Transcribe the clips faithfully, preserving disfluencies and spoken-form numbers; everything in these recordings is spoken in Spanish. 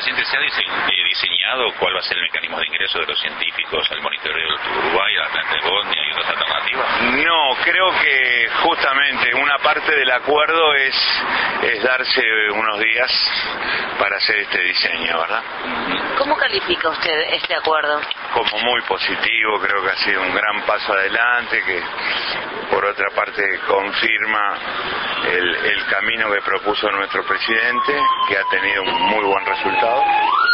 Vicepresidente, ¿se ha dise eh, diseñado cuál va a ser el mecanismo de ingreso de los científicos al monitoreo del Uruguay, a la planta de Bodnia y otras alternativas? No, creo que justamente una parte del acuerdo es, es darse unos días para hacer este diseño, ¿verdad? ¿Cómo califica usted este acuerdo? Como muy positivo, creo que ha sido un gran paso adelante, que por otra parte confirma el, el camino que propuso nuestro presidente, que ha tenido un muy buen resultado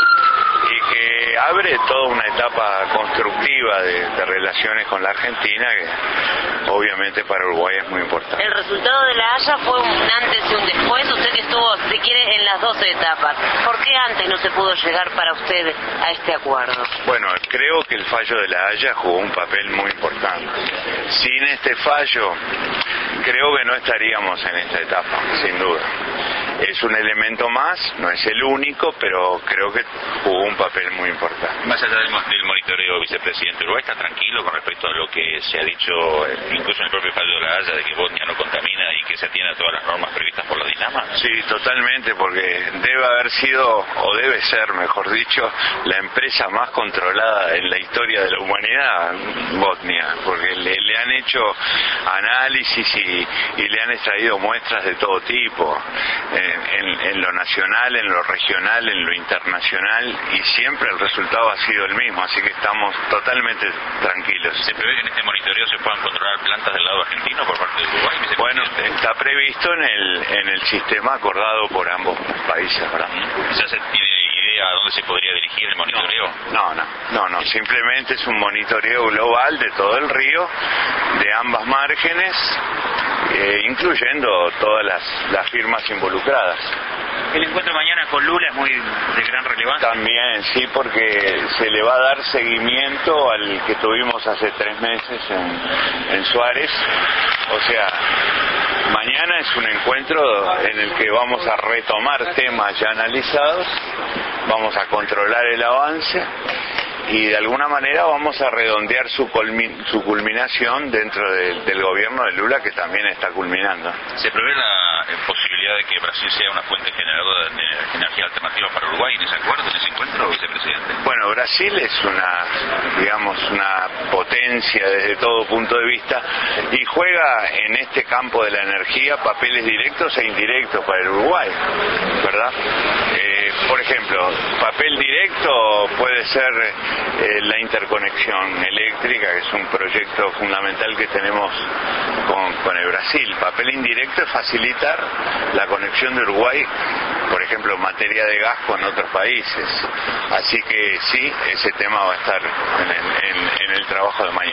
y que abre toda una etapa constructiva de, de relaciones con la Argentina, que obviamente para Uruguay es muy importante. El resultado de La Haya fue un antes y un después, usted que estuvo, si quiere, en las dos etapas. ¿Por qué antes no se pudo llegar para usted a este acuerdo? Bueno, creo que el fallo de La Haya jugó un papel muy importante. Sin este fallo, creo que no estaríamos en esta etapa, sin duda. Es un elemento más, no es el único, pero creo que jugó un papel muy importante. Más allá del, del monitoreo, vicepresidente, ¿Uruguay está tranquilo con respecto a lo que se ha dicho, incluso en el propio fallo de La Haya, de que Bodnia no contamina y que se atiene a todas las normas previstas por la DINAMA? Sí, totalmente, porque debe haber sido, o debe ser, mejor dicho, la empresa más controlada en la historia de la humanidad, Bodnia, porque le, le han hecho análisis y, y le han extraído muestras de todo tipo. Eh, En, en lo nacional, en lo regional, en lo internacional, y siempre el resultado ha sido el mismo, así que estamos totalmente tranquilos. ¿Se prevé que en este monitoreo se puedan controlar plantas del lado argentino por parte de Uruguay? Bueno, está previsto en el en el sistema acordado por ambos países, ¿verdad? ¿Ya se tiene idea a dónde se podría dirigir el monitoreo? No, no, no, no, simplemente es un monitoreo global de todo el río, de ambas márgenes, eh, incluyendo todas las, las firmas involucradas. El encuentro mañana con Lula es muy de gran relevancia. También, sí, porque se le va a dar seguimiento al que tuvimos hace tres meses en, en Suárez. O sea, mañana es un encuentro en el que vamos a retomar temas ya analizados, vamos a controlar el avance y de alguna manera vamos a redondear su, culmin su culminación dentro de, del gobierno de Lula, que también está culminando. ¿Se prevé la eh, posibilidad de que Brasil sea una fuente generadora de energía alternativa para Uruguay en ese acuerdo, en ese encuentro, vicepresidente? Bueno, Brasil es una, digamos, una potencia desde todo punto de vista y juega en este campo de la energía papeles directos e indirectos para el Uruguay, ¿verdad? Eh, por ejemplo, papel directo puede ser eh, la interconexión eléctrica, que es un proyecto fundamental que tenemos con, con el Brasil. Papel indirecto es facilitar la conexión de Uruguay, por ejemplo, en materia de gas con otros países. Así que sí, ese tema va a estar en el, en, en el trabajo de mañana.